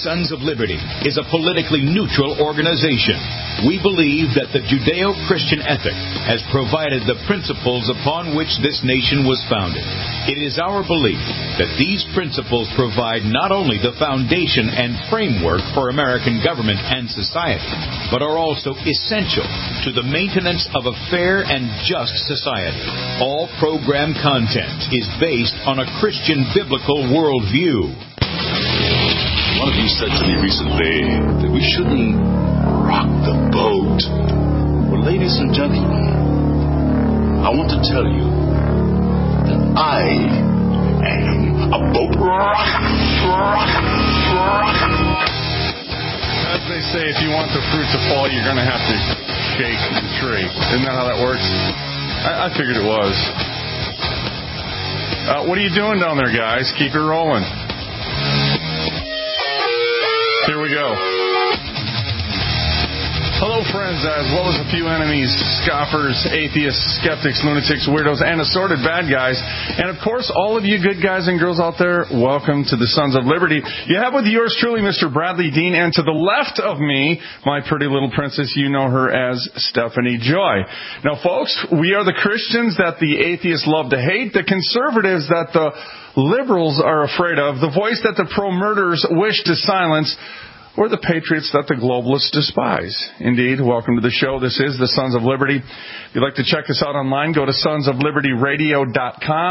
Sons of Liberty is a politically neutral organization. We believe that the Judeo-Christian ethic has provided the principles upon which this nation was founded. It is our belief that these principles provide not only the foundation and framework for American government and society, but are also essential to the maintenance of a fair and just society. All program content is based on a Christian biblical worldview. One of you said to me recently that we shouldn't rock the boat. Well, ladies and gentlemen, I want to tell you that I am a boat rocker. As they say, if you want the fruit to fall, you're going to have to shake the tree. Isn't that how that works? I figured it was. What are you doing down there, guys? Keep it rolling. Here we go. Hello, friends, as well as a few enemies, scoffers, atheists, skeptics, lunatics, weirdos, and assorted bad guys. And, of course, all of you good guys and girls out there, welcome to the Sons of Liberty. You have with yours truly, Mr. Bradley Dean, and to the left of me, my pretty little princess, you know her as Stephanie Joy. Now, folks, we are the Christians that the atheists love to hate, the conservatives that the liberals are afraid of, the voice that the pro-murderers wish to silence, or the patriots that the globalists despise. Indeed, welcome to the show. This is the Sons of Liberty. If you'd like to check us out online, go to sonsoflibertyradio.com,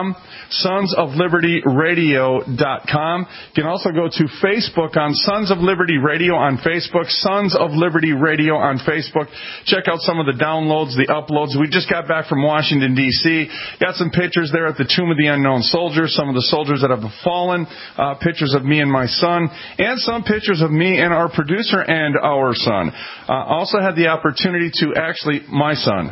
sonsoflibertyradio.com. You can also go to Facebook on Sons of Liberty Radio on Facebook, Sons of Liberty Radio on Facebook. Check out some of the downloads, the uploads. We just got back from Washington, D.C. Got some pictures there at the Tomb of the Unknown Soldier, some of the soldiers that have fallen, pictures of me and my son, and some pictures of me and our producer and our son. Also had the opportunity to my son.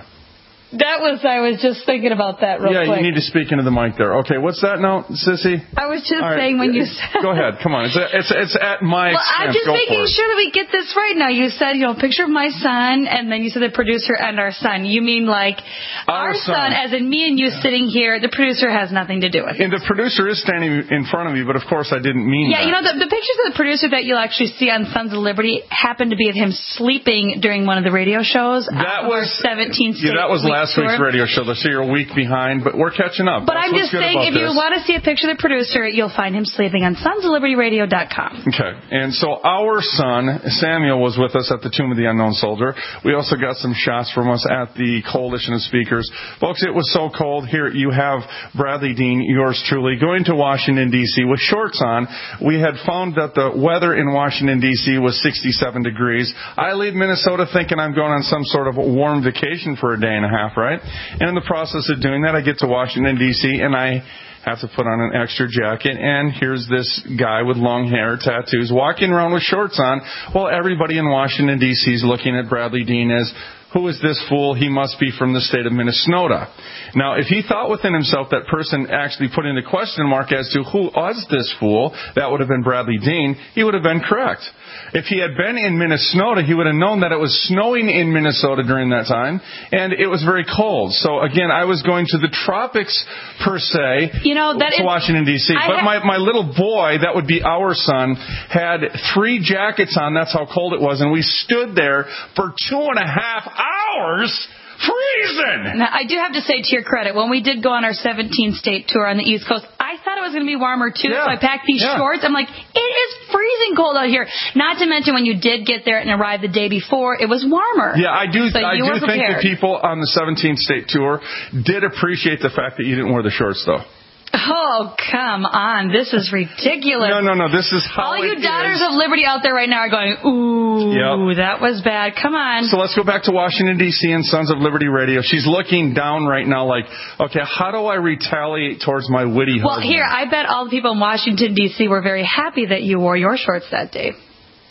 I was just thinking about that real quick. Yeah, you need to speak into the mic there. Okay, what's that now, Sissy? I was just saying when you said... Go ahead, come on. It's at my expense. I'm just making sure that we get this right now. You said, picture of my son, and then you said the producer and our son. You mean like our son, as in me and you sitting here, the producer has nothing to do with it. And the producer is standing in front of me, but of course I didn't mean that. Yeah, the pictures of the producer that you'll actually see on Sons of Liberty happen to be of him sleeping during one of the radio shows. That was 17 State that was last week's radio show. So you're a week behind, but we're catching up. But I'm just saying, if you want to see a picture of the producer, you'll find him sleeping on sonsoflibertyradio.com. Okay. And so our son, Samuel, was with us at the Tomb of the Unknown Soldier. We also got some shots from us at the Coalition of Speakers. Folks, it was so cold. Here you have Bradley Dean, yours truly, going to Washington, D.C. with shorts on. We had found that the weather in Washington, D.C. was 67 degrees. I leave Minnesota thinking I'm going on some sort of warm vacation for a day and a half, right? And in the process of doing that, I get to Washington, D.C., and I have to put on an extra jacket, and here's this guy with long hair, tattoos, walking around with shorts on, while everybody in Washington, D.C. is looking at Bradley Dean as, who is this fool? He must be from the state of Minnesota. Now, if he thought within himself, that person actually put in the question mark as to who was this fool, that would have been Bradley Dean, he would have been correct. If he had been in Minnesota, he would have known that it was snowing in Minnesota during that time, and it was very cold. So, again, I was going to the tropics, per se, to Washington, D.C. But my little boy, that would be our son, had 3 jackets on. That's how cold it was. And we stood there for 2.5 hours freezing. Now, I do have to say, to your credit, when we did go on our 17-state tour on the East Coast, I thought it was going to be warmer, too, so I packed these shorts. I'm like, it is freezing cold out here. Not to mention, when you did get there and arrived the day before, it was warmer. Yeah, I do think the people on the 17-state tour did appreciate the fact that you didn't wear the shorts, though. Oh, come on. This is ridiculous. No. This is how all you daughters of liberty out there right now are going, ooh, that was bad. Come on. So let's go back to Washington, D.C. and Sons of Liberty Radio. She's looking down right now like, okay, how do I retaliate towards my witty husband? Well, here, I bet all the people in Washington, D.C. were very happy that you wore your shorts that day.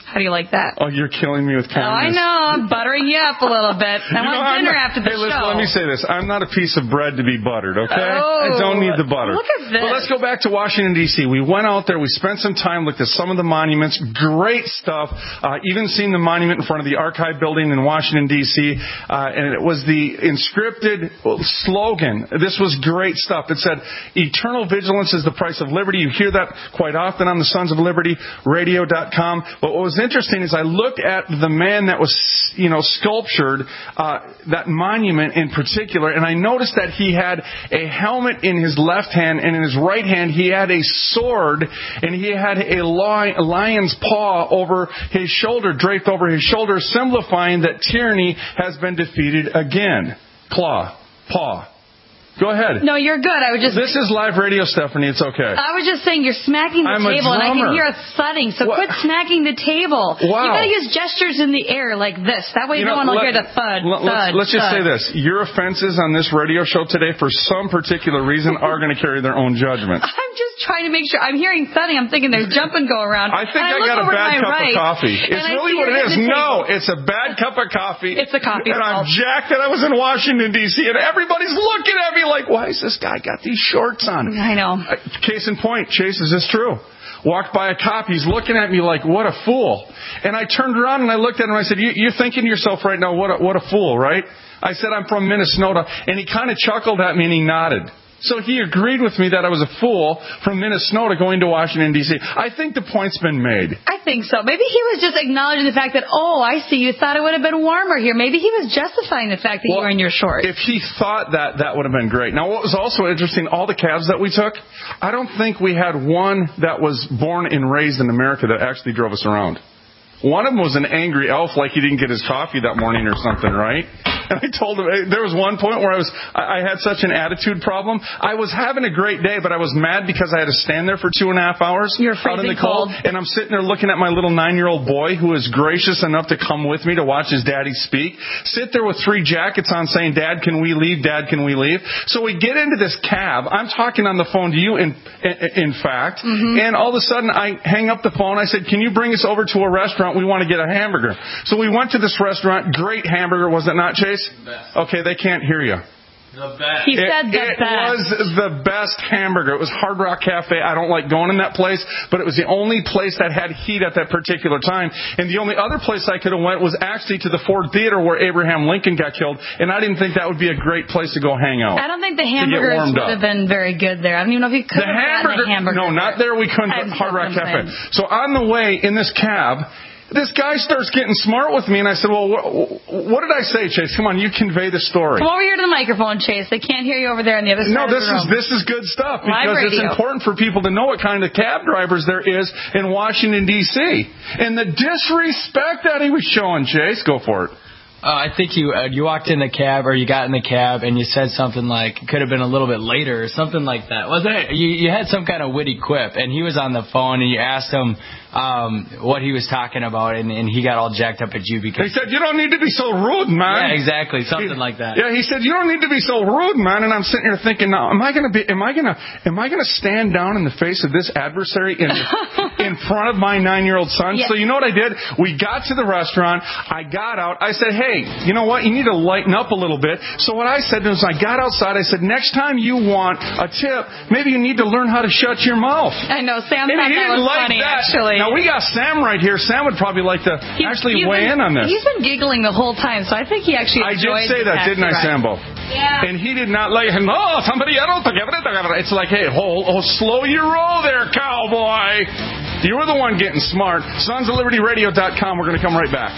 How do you like that? Oh, you're killing me with kindness. Oh, I know. I'm buttering you up a little bit. I want dinner after the show. Listen, let me say this. I'm not a piece of bread to be buttered, okay? Oh, I don't need the butter. Look at this. But let's go back to Washington, D.C. We went out there. We spent some time, looked at some of the monuments. Great stuff. Even seen the monument in front of the Archive building in Washington, D.C. And it was the inscripted slogan. This was great stuff. It said, "Eternal vigilance is the price of liberty." You hear that quite often on the Sons of Liberty Radio.com. But what was interesting is I looked at the man that was, sculptured, that monument in particular, and I noticed that he had a helmet in his left hand, and in his right hand he had a sword, and he had a lion's paw over his shoulder, draped over his shoulder, simplifying that tyranny has been defeated again. Claw, paw. Go ahead. No, you're good. This is live radio, Stephanie. It's okay. I was just saying you're smacking the table, and I can hear a thudding. So quit smacking the table. Wow. You got to use gestures in the air like this. That way no one will hear the thud. Let's just say this: your offenses on this radio show today, for some particular reason, are going to carry their own judgment. I'm just trying to make sure. I'm hearing thudding. I'm thinking there's jumping go around. I think I got a bad cup of coffee. It's really what it is. No, it's a bad cup of coffee. It's a coffee. And I'm jacked that I was in Washington, D.C., and everybody's looking at me like, why is this guy got these shorts on? I know. Case in point, Chase, is this true? Walked by a cop, he's looking at me like, what a fool. And I turned around and I looked at him and I said, you're thinking to yourself right now, what a fool, right? I said, I'm from Minnesota. And he kind of chuckled at me and he nodded. So he agreed with me that I was a fool from Minnesota going to Washington, D.C. I think the point's been made. I think so. Maybe he was just acknowledging the fact that, I see, you thought it would have been warmer here. Maybe he was justifying the fact that you were in your shorts. If he thought that would have been great. Now, what was also interesting, all the cabs that we took, I don't think we had one that was born and raised in America that actually drove us around. One of them was an angry elf, like he didn't get his coffee that morning or something, right? And I told him, there was one point where I had such an attitude problem. I was having a great day, but I was mad because I had to stand there for 2.5 hours out in the cold. And I'm sitting there looking at my little 9-year-old boy who is gracious enough to come with me to watch his daddy speak. Sit there with 3 jackets on saying, Dad, can we leave? Dad, can we leave? So we get into this cab. I'm talking on the phone to you, in fact. Mm-hmm. And all of a sudden I hang up the phone. I said, can you bring us over to a restaurant? We want to get a hamburger. So we went to this restaurant. Great hamburger, was it not, Chase? Best. Okay, they can't hear you. The best. He said the best. It was the best hamburger. It was Hard Rock Cafe. I don't like going in that place, but it was the only place that had heat at that particular time. And the only other place I could have went was actually to the Ford Theater where Abraham Lincoln got killed, and I didn't think that would be a great place to go hang out. I don't think the hamburgers would have been very good there. I don't even know if you could have gotten a hamburger. No, not there. We couldn't. Hard Rock Cafe. So on the way in this cab, this guy starts getting smart with me, and I said, well, what did I say, Chase? Come on, you convey the story. Come over here to the microphone, Chase. They can't hear you over there on the other side of the room. No, this is good stuff, because it's important for people to know what kind of cab drivers there is in Washington, D.C. And the disrespect that he was showing, Chase, go for it. I think you walked in the cab, or you got in the cab, and you said something like, it could have been a little bit later, or something like that. Wasn't it? You had some kind of witty quip, and he was on the phone, and you asked him what he was talking about, and he got all jacked up at you because he said, you don't need to be so rude, man. Yeah, exactly, something like that. Yeah, he said, you don't need to be so rude, man. And I'm sitting here thinking, now, am I gonna stand down in the face of this adversary in front of my 9-year-old son? Yes. So you know what I did? We got to the restaurant. I got out. I said, hey, you know what? You need to lighten up a little bit. So what I said was, I got outside. I said, next time you want a tip, maybe you need to learn how to shut your mouth. I know, Sam thought that was funny, actually. Now, we got Sam right here. Sam would probably like to weigh in on this. He's been giggling the whole time, so I think he actually enjoyed it. I did say that, didn't I, Sambo? Yeah. And he did not like, no, somebody, it's like, hey, slow your roll there, cowboy. You were the one getting smart. SonsOfLibertyRadio.com. We're going to come right back.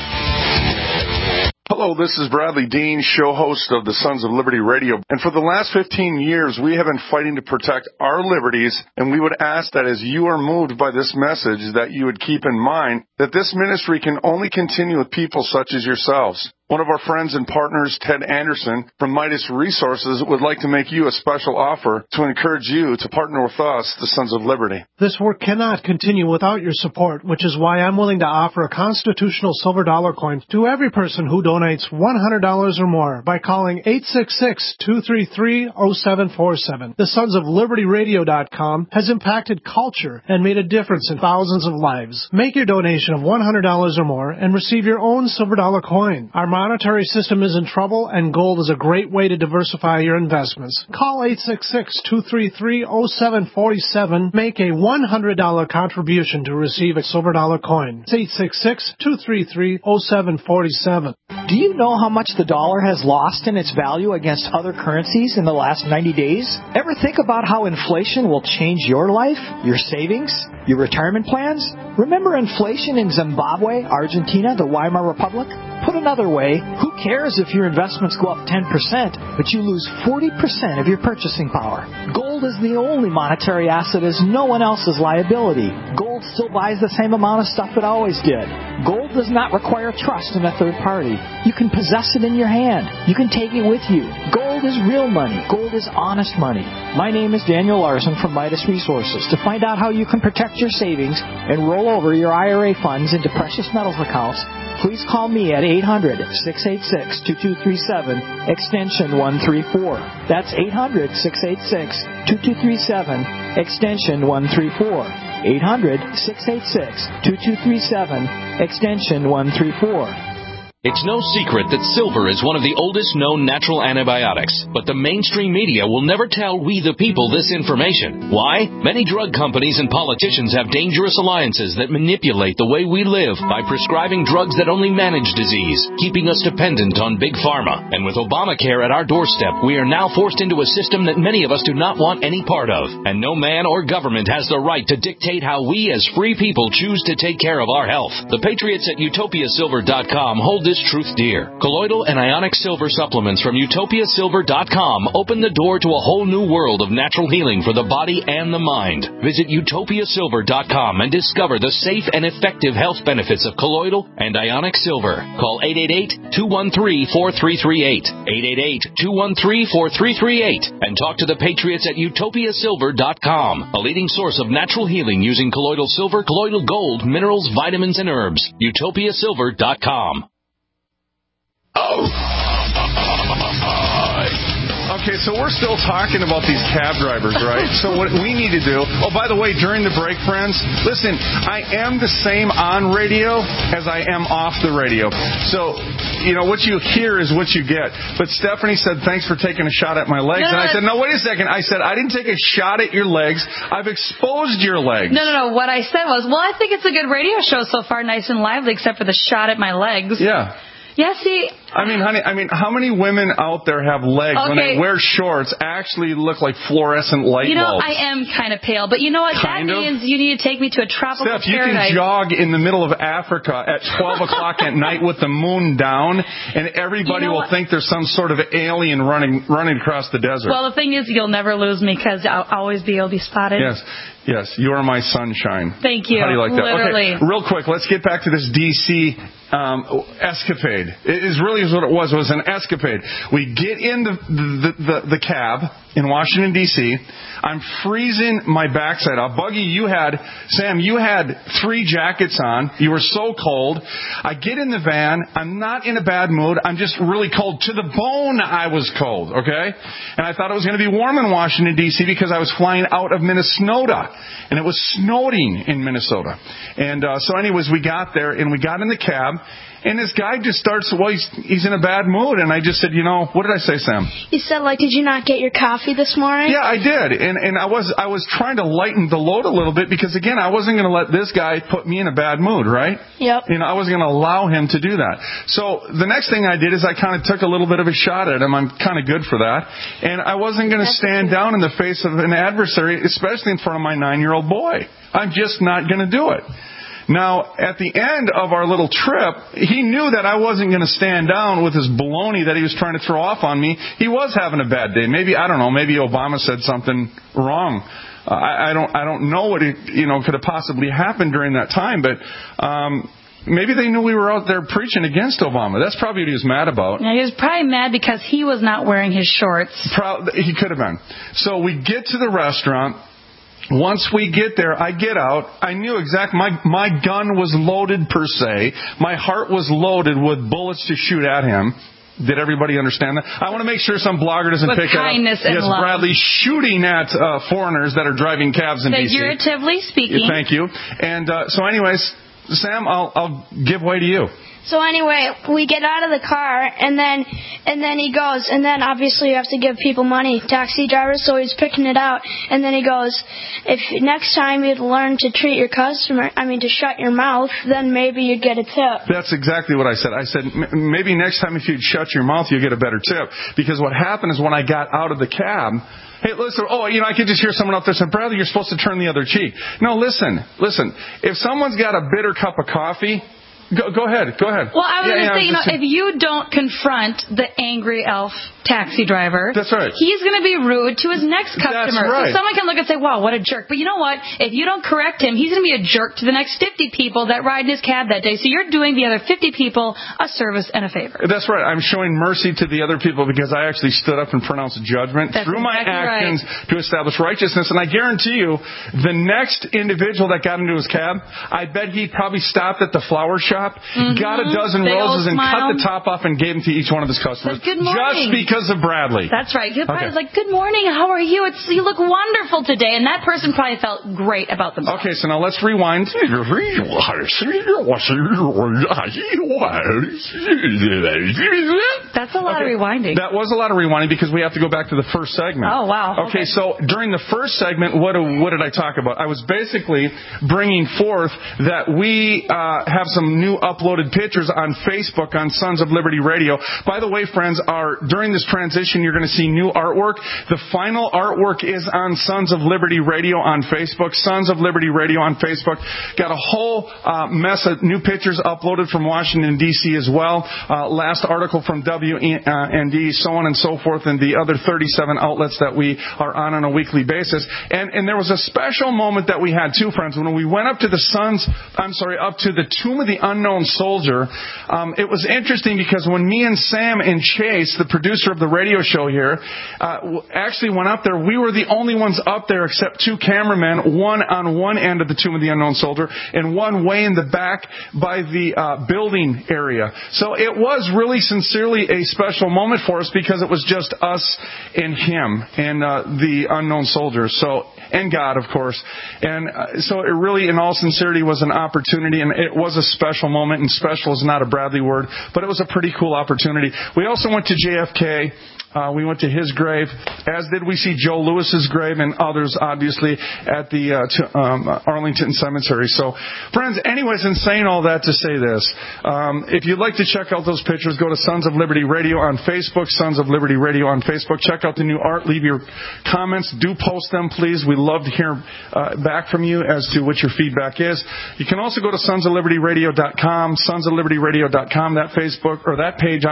Hello, this is Bradley Dean, show host of the Sons of Liberty Radio. And for the last 15 years, we have been fighting to protect our liberties, and we would ask that as you are moved by this message, that you would keep in mind that this ministry can only continue with people such as yourselves. One of our friends and partners, Ted Anderson from Midas Resources, would like to make you a special offer to encourage you to partner with us, the Sons of Liberty. This work cannot continue without your support, which is why I'm willing to offer a constitutional silver dollar coin to every person who donates $100 or more by calling 866-233-0747. The Sons of Liberty Radio.com has impacted culture and made a difference in thousands of lives. Make your donation of $100 or more and receive your own silver dollar coin. Our monetary system is in trouble, and gold is a great way to diversify your investments. Call 866-233-0747. Make a $100 contribution to receive a silver dollar coin. It's 866-233-0747. Do you know how much the dollar has lost in its value against other currencies in the last 90 days? Ever think about how inflation will change your life, your savings, your retirement plans? Remember inflation in Zimbabwe, Argentina, the Weimar Republic? Put another way, who cares if your investments go up 10%, but you lose 40% of your purchasing power? Gold is the only monetary asset as no one else's liability. Gold still buys the same amount of stuff it always did. Gold does not require trust in a third party. You can possess it in your hand. You can take it with you. Gold is real money. Gold is honest money. My name is Daniel Larson from Midas Resources. To find out how you can protect your savings and roll over your IRA funds into precious metals accounts, please call me at 800-686-2237, extension 134. That's 800-686-2237, extension 134. 800-686-2237, extension 134. It's no secret that silver is one of the oldest known natural antibiotics, but the mainstream media will never tell we the people this information. Why? Many drug companies and politicians have dangerous alliances that manipulate the way we live by prescribing drugs that only manage disease, keeping us dependent on big pharma. And with Obamacare at our doorstep, we are now forced into a system that many of us do not want any part of. And no man or government has the right to dictate how we as free people choose to take care of our health. The patriots at UtopiaSilver.com hold this truth dear. Colloidal and ionic silver supplements from UtopiaSilver.com open the door to a whole new world of natural healing for the body and the mind. Visit UtopiaSilver.com and discover the safe and effective health benefits of colloidal and ionic silver. Call 888-213-4338. 888-213-4338 and talk to the patriots at UtopiaSilver.com, a leading source of natural healing using colloidal silver, colloidal gold, minerals, vitamins, and herbs. UtopiaSilver.com. Okay, so we're still talking about these cab drivers, right? So what we need to do... Oh, by the way, during the break, friends, listen, I am the same on radio as I am off the radio. So, you know, what you hear is what you get. But Stephanie said, thanks for taking a shot at my legs. And I said, no, wait a second. I said, I didn't take a shot at your legs. I've exposed your legs. No. What I said was, well, I think it's a good radio show so far, nice and lively, except for the shot at my legs. Yeah. Yeah, see... I mean, honey, how many women out there have legs when they wear shorts actually look like fluorescent light bulbs? You know, I am kind of pale, but you know what? That means you need to take me to a tropical paradise. You can jog in the middle of Africa at 12 o'clock at night with the moon down, and everybody will think there's some sort of alien running across the desert. Well, the thing is, you'll never lose me because I'll always be able to be spotted. Yes, you are my sunshine. Thank you. How do you like that? Literally. Okay, real quick, let's get back to this D.C. escapade. It is really what it was. It was an escapade. We get in the cab in Washington, D.C. I'm freezing my backside off. Sam, you had 3 jackets on. You were so cold. I get in the van. I'm not in a bad mood. I'm just really cold. To the bone, I was cold, okay? And I thought it was going to be warm in Washington, D.C. because I was flying out of Minnesota. And it was snowing in Minnesota. And so anyways, we got there, and we got in the cab. And this guy just starts, he's in a bad mood. And I just said, what did I say, Sam? You said, did you not get your coffee this morning? Yeah, I did. And I was trying to lighten the load a little bit because, again, I wasn't going to let this guy put me in a bad mood, right? Yep. I wasn't going to allow him to do that. So the next thing I did is I kind of took a little bit of a shot at him. I'm kind of good for that. And I wasn't going to stand down in the face of an adversary, especially in front of my 9-year-old boy. I'm just not going to do it. Now, at the end of our little trip, he knew that I wasn't going to stand down with his baloney that he was trying to throw off on me. He was having a bad day. Maybe, I don't know, maybe Obama said something wrong. I don't know what could have possibly happened during that time, but Maybe they knew we were out there preaching against Obama. That's probably what he was mad about. Yeah, he was probably mad because he was not wearing his shorts. He could have been. So we get to the restaurant. Once we get there, I get out. I knew exactly. My gun was loaded per se. My heart was loaded with bullets to shoot at him. Did everybody understand that? I want to make sure some blogger doesn't pick that up. Yes, love. Bradley shooting at foreigners that are driving cabs in D.C. Figuratively speaking. Thank you. And so anyways, Sam, I'll give way to you. So anyway, we get out of the car, and then he goes, and then obviously you have to give people money, taxi drivers, so he's picking it out, and then he goes, if next time you'd learn to treat your customer, to shut your mouth, then maybe you'd get a tip. That's exactly what I said. I said, maybe next time if you'd shut your mouth, you'll get a better tip. Because what happened is when I got out of the cab, hey, listen, I could just hear someone out there say, Bradley, you're supposed to turn the other cheek. No, listen. If someone's got a bitter cup of coffee, Go ahead. Well, I was going to say, if you don't confront the angry elf taxi driver, that's right. He's going to be rude to his next customer. That's right. So someone can look and say, wow, what a jerk. But you know what? If you don't correct him, he's going to be a jerk to the next 50 people that ride in his cab that day. So you're doing the other 50 people a service and a favor. That's right. I'm showing mercy to the other people because I actually stood up and pronounced judgment through my actions to establish righteousness. And I guarantee you, the next individual that got into his cab, I bet he probably stopped at the flower shop, got a dozen roses and cut the top off and gave them to each one of his customers. Good morning. Just because of Bradley. That's right. He probably was like, good morning, how are you? You look wonderful today. And that person probably felt great about themselves. Okay, so now let's rewind. That's a lot of rewinding. That was a lot of rewinding because we have to go back to the first segment. Oh, wow. Okay, so during the first segment, what did I talk about? I was basically bringing forth that we have some new uploaded pictures on Facebook on Sons of Liberty Radio. By the way, friends, during this transition, you're going to see new artwork. The final artwork is on Sons of Liberty Radio on Facebook. Sons of Liberty Radio on Facebook. Got a whole mess of new pictures uploaded from Washington, D.C. as well. Last article from WND, so on and so forth, and the other 37 outlets that we are on a weekly basis. And there was a special moment that we had too, friends, when we went up to the Tomb of the Unknown Soldier. It was interesting because when me and Sam and Chase, the producer of the radio show here, actually went up there, we were the only ones up there except two cameramen, one on one end of the Tomb of the Unknown Soldier and one way in the back by the building area. So it was really sincerely a special moment for us because it was just us and him and the Unknown Soldier. And God, of course. And so it really, in all sincerity, was an opportunity, and it was a special moment, and special is not a Bradley word, but it was a pretty cool opportunity. We also went to JFK. We went to his grave, as did we see Joe Lewis's grave and others, obviously, at the Arlington Cemetery. So, friends, anyways, in saying all that to say this, if you'd like to check out those pictures, go to Sons of Liberty Radio on Facebook, Sons of Liberty Radio on Facebook. Check out the new art. Leave your comments. Do post them, please. We'd love to hear back from you as to what your feedback is. You can also go to sonsoflibertyradio.com, sonsoflibertyradio.com, that Facebook, or that page,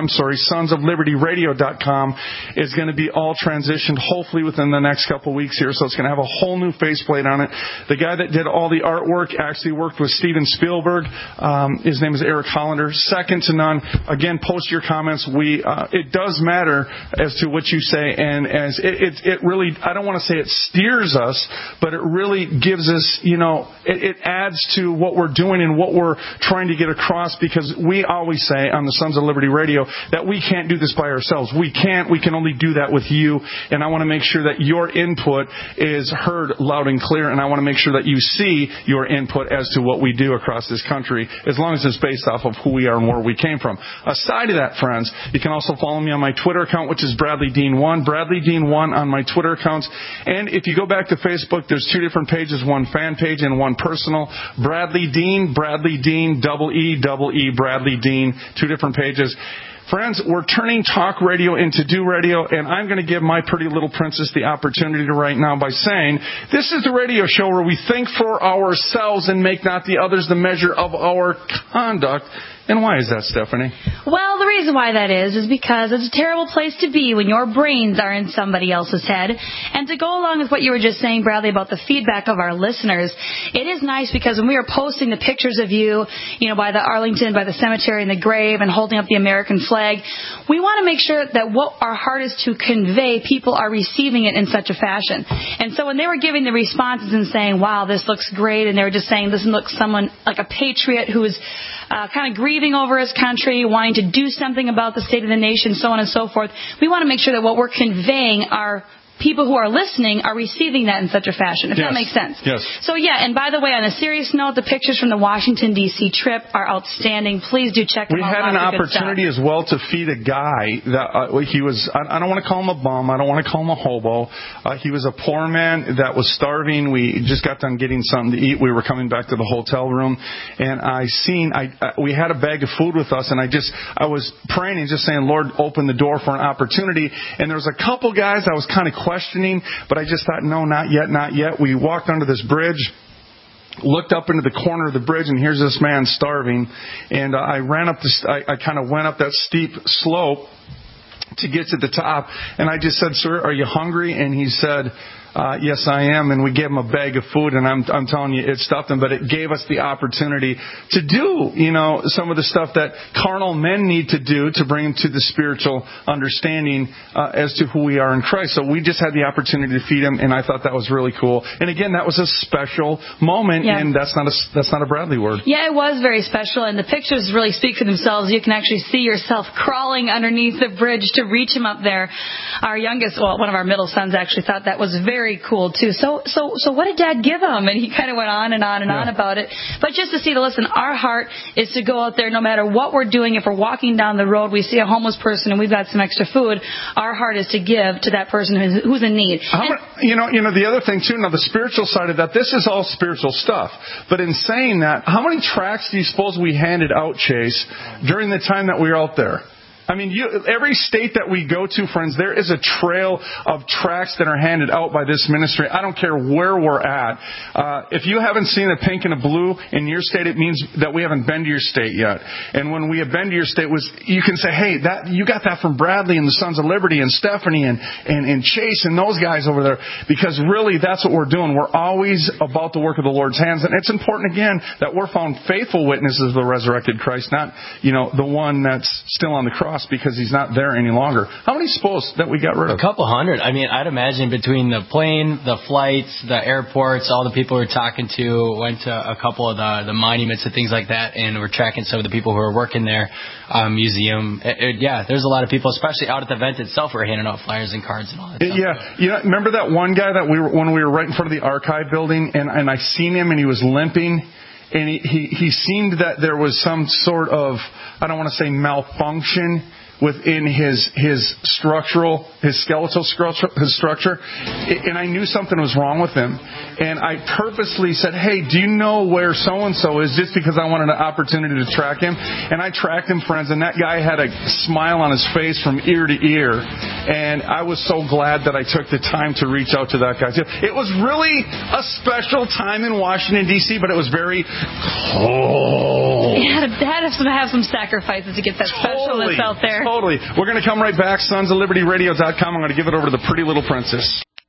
sonsoflibertyradio.com. is going to be all transitioned hopefully within the next couple of weeks here. So it's going to have a whole new faceplate on it. The guy that did all the artwork actually worked with Steven Spielberg. His name is Eric Hollander. Second to none. Again, post your comments. It does matter as to what you say, and as it really, I don't want to say it steers us, but it really gives us, it adds to what we're doing and what we're trying to get across, because we always say on the Sons of Liberty Radio that we can't do this by ourselves. We can only do that with you, and I want to make sure that your input is heard loud and clear, and I want to make sure that you see your input as to what we do across this country, as long as it's based off of who we are and where we came from. Aside of that, friends, you can also follow me on my Twitter account, which is Bradley Dean 1, Bradley Dean 1 on my Twitter accounts. And if you go back to Facebook, there's two different pages, one fan page and one personal. Bradley Dean, double E, Bradley Dean, two different pages. Friends, we're turning talk radio into do radio, and I'm going to give my pretty little princess the opportunity to right now by saying, this is the radio show where we think for ourselves and make not the others the measure of our conduct. And why is that, Stephanie? Well, the reason why that is because it's a terrible place to be when your brains are in somebody else's head. And to go along with what you were just saying, Bradley, about the feedback of our listeners, it is nice because when we are posting the pictures of you, by the Arlington, by the cemetery and the grave and holding up the American flag, we want to make sure that what our heart is to convey, people are receiving it in such a fashion. And so when they were giving the responses and saying, wow, this looks great, and they were just saying, this looks someone like a patriot who is kind of grieving over his country, wanting to do something about the state of the nation, so on and so forth. We want to make sure that what we're conveying are people who are listening are receiving that in such a fashion, if that makes sense. Yes. So, and by the way, on a serious note, the pictures from the Washington, D.C. trip are outstanding. Please do check them out. We had an opportunity as well to feed a guy that he was, I don't want to call him a bum. I don't want to call him a hobo. He was a poor man that was starving. We just got done getting something to eat. We were coming back to the hotel room, and we had a bag of food with us, and I was praying and just saying, Lord, open the door for an opportunity. And there was a couple guys I was kind of questioning, but I just thought, no, not yet, not yet. We walked under this bridge, looked up into the corner of the bridge, and here's this man starving. And I ran up I kind of went up that steep slope to get to the top, and I just said, sir, are you hungry? And he said, yes, I am. And we gave him a bag of food, and I'm telling you, it stuffed him, but it gave us the opportunity to do, some of the stuff that carnal men need to do to bring them to the spiritual understanding as to who we are in Christ. So we just had the opportunity to feed him, and I thought that was really cool. And again, that was a special moment, and that's not a Bradley word. Yeah, it was very special, and the pictures really speak for themselves. You can actually see yourself crawling underneath the bridge to reach him up there. Our youngest, one of our middle sons actually thought that was very cool too. So what did Dad give him? And he kind of went on and on and on about it. But just to see, listen, our heart is to go out there no matter what we're doing. If we're walking down the road, we see a homeless person and we've got some extra food, our heart is to give to that person who's in need. The other thing too, now the spiritual side of that, this is all spiritual stuff. But in saying that, how many tracts do you suppose we handed out, Chase, during the time that we were out there? I mean, every state that we go to, friends, there is a trail of tracts that are handed out by this ministry. I don't care where we're at. If you haven't seen a pink and a blue in your state, it means that we haven't been to your state yet. And when we have been to your state, you can say, hey, you got that from Bradley and the Sons of Liberty and Stephanie and Chase and those guys over there. Because really, that's what we're doing. We're always about the work of the Lord's hands. And it's important, again, that we're found faithful witnesses of the resurrected Christ, not, the one that's still on the cross, because he's not there any longer. How many suppose that we got rid of? A couple hundred. I mean, I'd imagine between the plane, the flights, the airports, all the people we're talking to, went to a couple of the monuments and things like that, and we're tracking some of the people who are working there, museum. There's a lot of people, especially out at the event itself, who are handing out flyers and cards and all that stuff. Remember that one guy that when we were right in front of the archive building, and I seen him and he was limping? And he seemed that there was some sort of, I don't want to say malfunction within his skeletal structure. And I knew something was wrong with him. And I purposely said, hey, do you know where so-and-so is? Just because I wanted an opportunity to track him. And I tracked him, friends, and that guy had a smile on his face from ear to ear. And I was so glad that I took the time to reach out to that guy. It was really a special time in Washington, D.C., but it was very cold. You had to have some sacrifices to get that specialness out there. Totally. We're going to come right back. SonsofLibertyRadio.com. I'm going to give it over to the pretty little princess.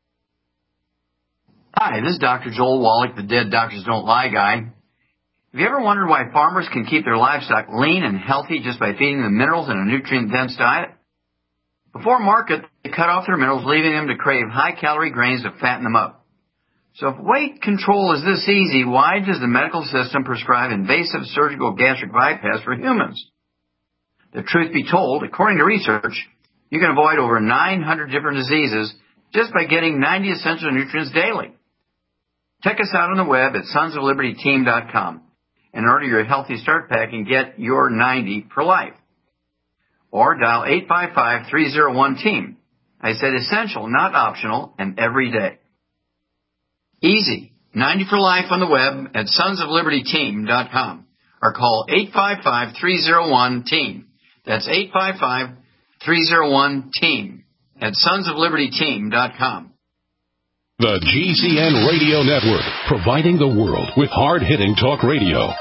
Hi, this is Dr. Joel Wallach, the Dead Doctors Don't Lie guy. Have you ever wondered why farmers can keep their livestock lean and healthy just by feeding them minerals in a nutrient-dense diet? Before market, they cut off their minerals, leaving them to crave high-calorie grains to fatten them up. So if weight control is this easy, why does the medical system prescribe invasive surgical gastric bypass for humans? The truth be told, according to research, you can avoid over 900 different diseases just by getting 90 essential nutrients daily. Check us out on the web at sonsoflibertyteam.com and order your Healthy Start Pack and get your 90 for life. Or dial 855-301-TEAM. I said essential, not optional, and every day. Easy. 90 for life on the web at sonsoflibertyteam.com or call 855-301-TEAM. That's 855-301-TEAM at sonsoflibertyteam.com. The GCN Radio Network, providing the world with hard-hitting talk radio.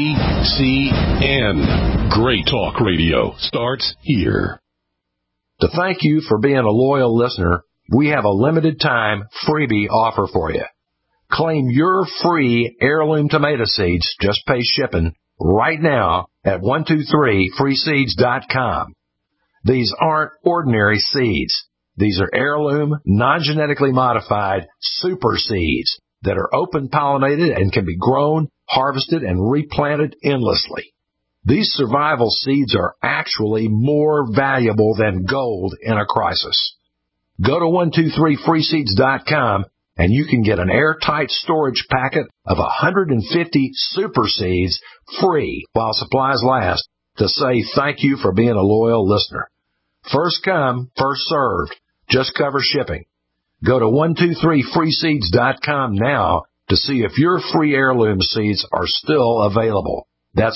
GCN. Great talk radio starts here. To thank you for being a loyal listener, we have a limited time freebie offer for you. Claim your free heirloom tomato seeds, just pay shipping, right now at 123freeseeds.com. These aren't ordinary seeds. These are heirloom, non-genetically modified super seeds that are open-pollinated and can be grown, harvested, and replanted endlessly. These survival seeds are actually more valuable than gold in a crisis. Go to 123freeseeds.com and you can get an airtight storage packet of 150 super seeds free while supplies last to say thank you for being a loyal listener. First come, first served. Just cover shipping. Go to 123freeseeds.com now to see if your free heirloom seeds are still available. That's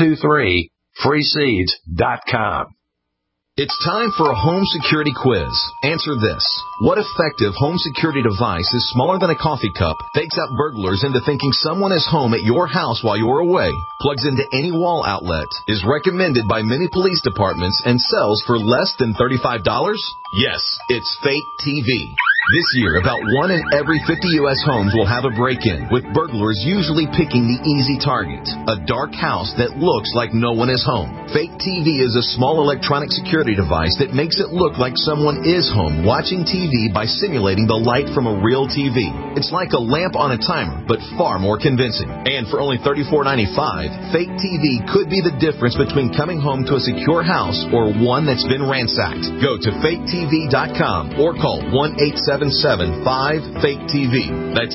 123freeseeds.com. It's time for a home security quiz. Answer this. What effective home security device is smaller than a coffee cup, fakes out burglars into thinking someone is home at your house while you're away, plugs into any wall outlet, is recommended by many police departments, and sells for less than $35? Yes, it's Fake TV. This year, about 1 in every 50 U.S. homes will have a break-in, with burglars usually picking the easy target, a dark house that looks like no one is home. Fake TV is a small electronic security device that makes it look like someone is home watching TV by simulating the light from a real TV. It's like a lamp on a timer, but far more convincing. And for only $34.95, Fake TV could be the difference between coming home to a secure house or one that's been ransacked. Go to faketv.com or call 1-877-5-FAKE-TV. That's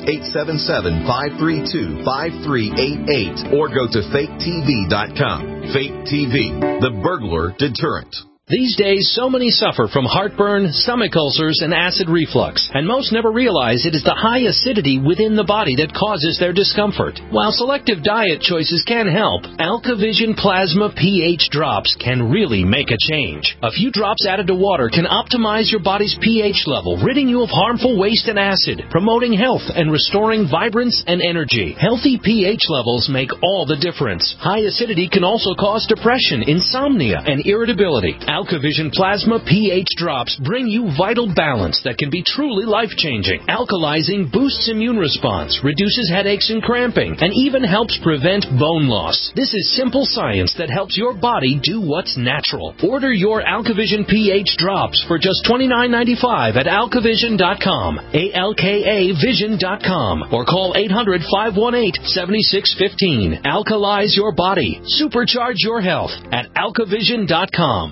877-532-5388 or go to faketv.com. Fake TV, the burglar deterrent. These days, so many suffer from heartburn, stomach ulcers, and acid reflux, and most never realize it is the high acidity within the body that causes their discomfort. While selective diet choices can help, AlkaVision Plasma pH drops can really make a change. A few drops added to water can optimize your body's pH level, ridding you of harmful waste and acid, promoting health and restoring vibrance and energy. Healthy pH levels make all the difference. High acidity can also cause depression, insomnia, and irritability. AlkaVision Plasma pH drops bring you vital balance that can be truly life-changing. Alkalizing boosts immune response, reduces headaches and cramping, and even helps prevent bone loss. This is simple science that helps your body do what's natural. Order your AlkaVision pH drops for just $29.95 at alkavision.com, ALKAvision.com, or call 800-518-7615. Alkalize your body. Supercharge your health at alkavision.com.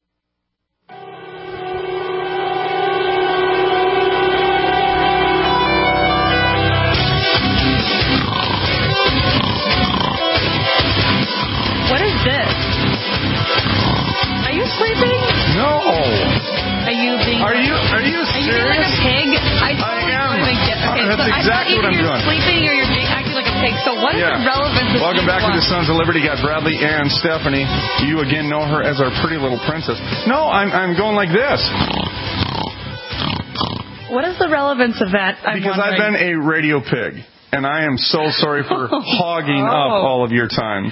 Are you serious? Like a pig? I am. Okay, that's exactly what I'm doing. You're sleeping or you're acting like a pig. So what is the relevance of Welcome back to the Sons of Liberty. Got Bradley and Stephanie. You again know her as our pretty little princess. No, I'm going like this. What is the relevance of that? Because I've been a radio pig. And I am so sorry for hogging up all of your time.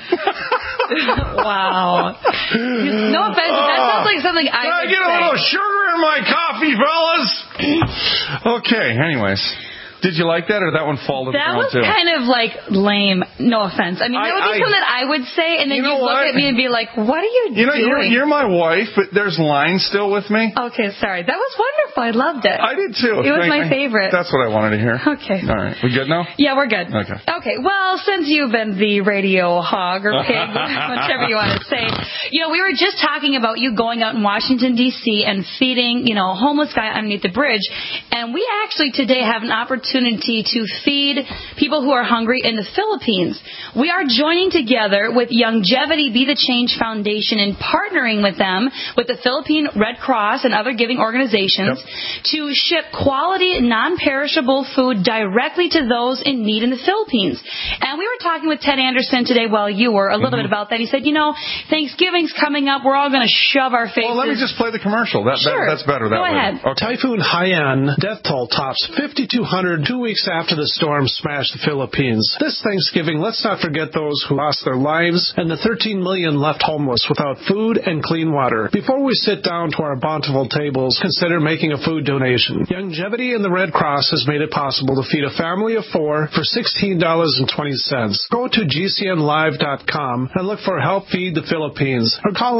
Wow. No offense, that sounds like something I would get a little sugar in my coffee, fellas? Okay, anyways. Did you like that, or did that one fall to the ground, too? That was kind of, like, lame. No offense. I mean, that would be something that I would say, and then you'd look at me and be like, what are you doing? You're my wife, but there's lines still with me. Okay, sorry. That was wonderful. I loved it. I did, too. It was my favorite. That's what I wanted to hear. Okay. All right. We good now? Yeah, we're good. Okay. Well, since you've been the radio hog or pig, whichever you want to say, we were just talking about you going out in Washington, D.C. and feeding, a homeless guy underneath the bridge, and we actually today have an opportunity opportunity to feed people who are hungry in the Philippines. We are joining together with Longevity Be the Change Foundation and partnering with them, with the Philippine Red Cross and other giving organizations, to ship quality, non-perishable food directly to those in need in the Philippines. And we were talking with Ted Anderson today while you were a little bit about that. He said, Thanksgiving's coming up. We're all going to shove our faces. Well, let me just play the commercial. That's better that way. Go ahead. Okay. Typhoon Haiyan death toll tops 5,200 2 weeks after the storm smashed the Philippines. This Thanksgiving, let's not forget those who lost their lives and the 13 million left homeless without food and clean water. Before we sit down to our bountiful tables, consider making a food donation. Longevity and the Red Cross has made it possible to feed a family of 4 for $16.20. Go to GCNlive.com and look for Help Feed the Philippines or call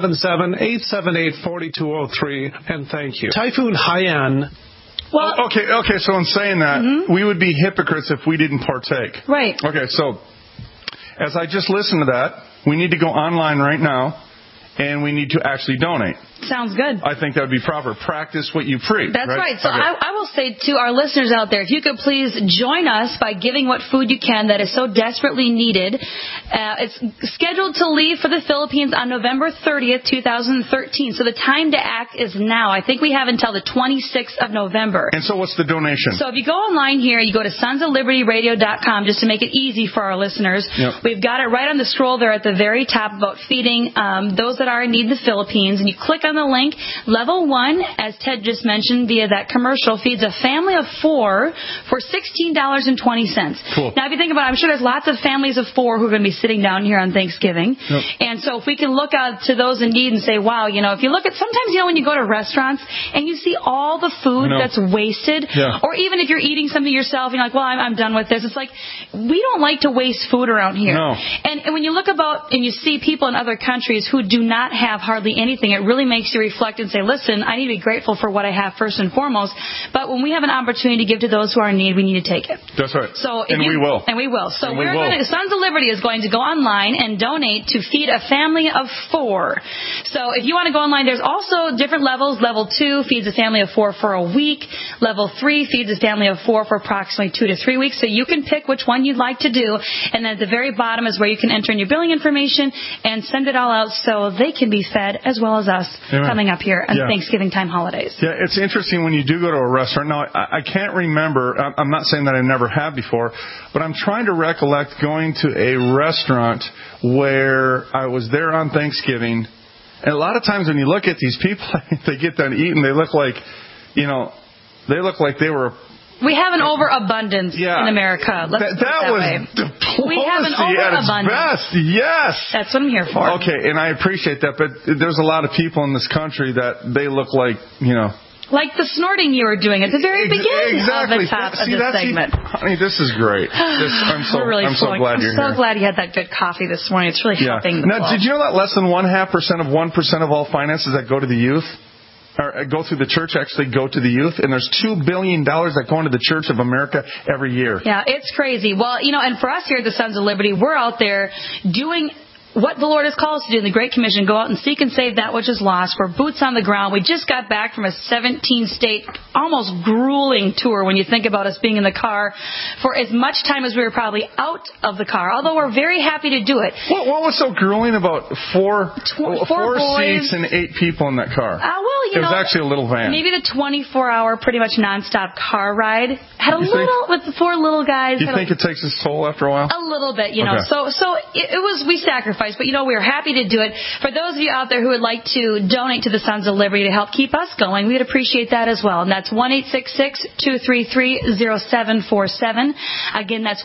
877-878-4203 and thank you. Typhoon Haiyan. Well, okay. So in saying that, we would be hypocrites if we didn't partake. Right. Okay, so as I just listened to that, we need to go online right now, and we need to actually donate. Sounds good. I think that would be proper. Practice what you preach. That's right. So I will say to our listeners out there, if you could please join us by giving what food you can that is so desperately needed. It's scheduled to leave for the Philippines on November 30th, 2013. So the time to act is now. I think we have until the 26th of November. And so what's the donation? So if you go online here, you go to sonsoflibertyradio.com just to make it easy for our listeners. Yep. We've got it right on the scroll there at the very top about feeding those that are in need in the Philippines. And you click on the link. Level 1, as Ted just mentioned via that commercial, feeds a family of 4 for $16.20. Cool. Now, if you think about it, I'm sure there's lots of families of 4 who are going to be sitting down here on Thanksgiving. Yep. And so if we can look out to those in need and say, wow, if you look at, sometimes, when you go to restaurants and you see all the food that's wasted, or even if you're eating something yourself, you're like, well, I'm done with this. It's like, we don't like to waste food around here. No. And when you look about and you see people in other countries who do not have hardly anything, it really makes you reflect and say, listen, I need to be grateful for what I have first and foremost. But when we have an opportunity to give to those who are in need, we need to take it. That's right. So we will. And we will. So Sons of Liberty is going to go online and donate to feed a family of 4. So if you want to go online, there's also different levels. Level 2 feeds a family of 4 for a week. Level 3 feeds a family of 4 for approximately 2 to 3 weeks. So you can pick which one you'd like to do. And then at the very bottom is where you can enter in your billing information and send it all out so they can be fed as well as us coming up here on Thanksgiving time holidays. Yeah, it's interesting when you do go to a restaurant. Now, I can't remember. I'm not saying that I never have before, but I'm trying to recollect going to a restaurant where I was there on Thanksgiving. And a lot of times when you look at these people, they get done eating, they look like, they were... We have an overabundance in America. Let's put it that way. Diplomacy we have an overabundance. At its best. Yes. That's what I'm here for. Okay, and I appreciate that, but there's a lot of people in this country that they look like, Like the snorting you were doing at the very beginning of the top of this segment. Honey, this is great. I'm so glad you're here. I'm so glad you had that good coffee this morning. It's really helping the Now, did you know that less than 0.5% of 1% of all finances that go to the youth, or go through the church, actually go to the youth? And there's $2 billion that go into the Church of America every year. Yeah, it's crazy. Well, and for us here at the Sons of Liberty, we're out there doing what the Lord has called us to do in the Great Commission. Go out and seek and save that which is lost. We're boots on the ground. We just got back from a 17-state, almost grueling tour when you think about us being in the car for as much time as we were probably out of the car, although we're very happy to do it. What was so grueling about four seats and 8 people in that car? It was actually a little van. Maybe the 24-hour, pretty much nonstop car ride had with the 4 little guys. You think it takes its toll after a while? A little bit, Okay. So it was, we sacrificed, but we were happy to do it. For those of you out there who would like to donate to the Sons of Liberty to help keep us going, we'd appreciate that as well. And that's 1-866-233-0747. Again, that's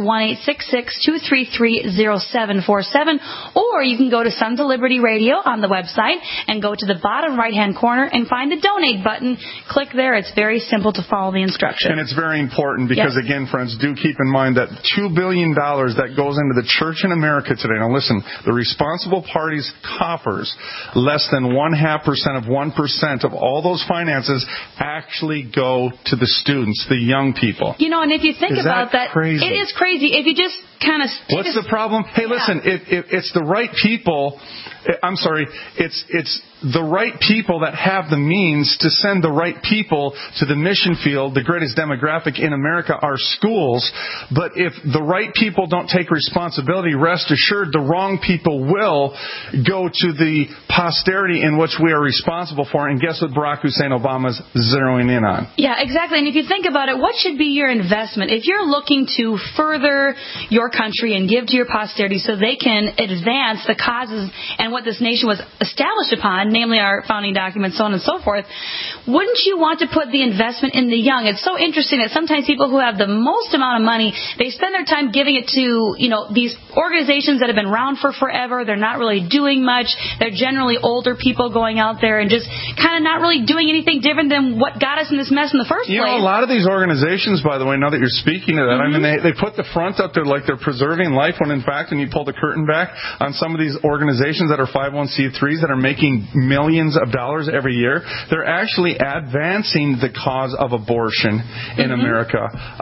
1-866-233-0747. Or you can go to Sons of Liberty Radio on the website and go to the bottom right-hand corner and find the donate button. Click there. It's very simple to follow the instructions. And it's very important because, again, friends, do keep in mind that $2 billion that goes into the church in America today. Now, listen, the responsible party's coffers, less than 0.5% of 1% of all those finances actually go to the students, the young people. And if you think about that, crazy? It is crazy. If you just kind of... What's the problem? Hey, listen, if it's the right people I'm sorry, it's the right people that have the means to send the right people to the mission field. The greatest demographic in America are schools. But if the right people don't take responsibility, rest assured the wrong people will go to the posterity in which we are responsible for. And guess what Barack Hussein Obama's zeroing in on? Yeah, exactly. And if you think about it, what should be your investment? If you're looking to further your country and give to your posterity so they can advance the causes and what this nation was established upon, namely our founding documents, so on and so forth, wouldn't you want to put the investment in the young? It's so interesting that sometimes people who have the most amount of money, they spend their time giving it to, these organizations that have been around for forever. They're not really doing much. They're generally older people going out there and just kind of not really doing anything different than what got us in this mess in the first place. A lot of these organizations, by the way, now that you're speaking of that, I mean, they put the front up there like they're preserving life when in fact, when you pull the curtain back on some of these organizations that are 501c3s that are making millions of dollars every year, they're actually advancing the cause of abortion in America.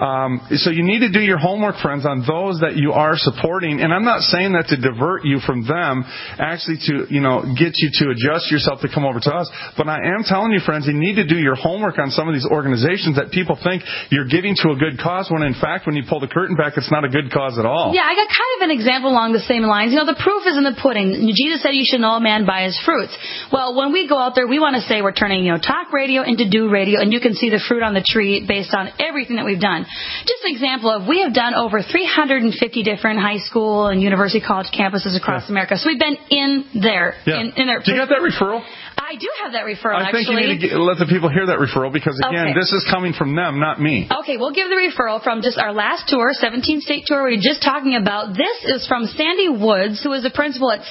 So you need to do your homework, friends, on those that you are supporting. And I'm not saying that to divert you from them, actually to, get you to adjust yourself to come over to us. But I am telling you, friends, you need to do your homework on some of these organizations that people think you're giving to a good cause when in fact, when you pull the curtain back, it's not a good cause at all. Yeah, I got kind of an example along the same lines. The proof is in the pudding. Jesus said you should know a man by his fruits. Well, when we go out there, we want to say we're turning, talk radio into do radio, and you can see the fruit on the tree based on everything that we've done. Just an example of, we have done over 350 different high school and university college campuses across America. So we've been in there. Yeah. In there. Do you got that referral? I do have that referral, I think you need to let the people hear that referral because, again, this is coming from them, not me. Okay, we'll give the referral from just our last tour, 17-state tour we were just talking about. This is from Sandy Woods, who is a principal at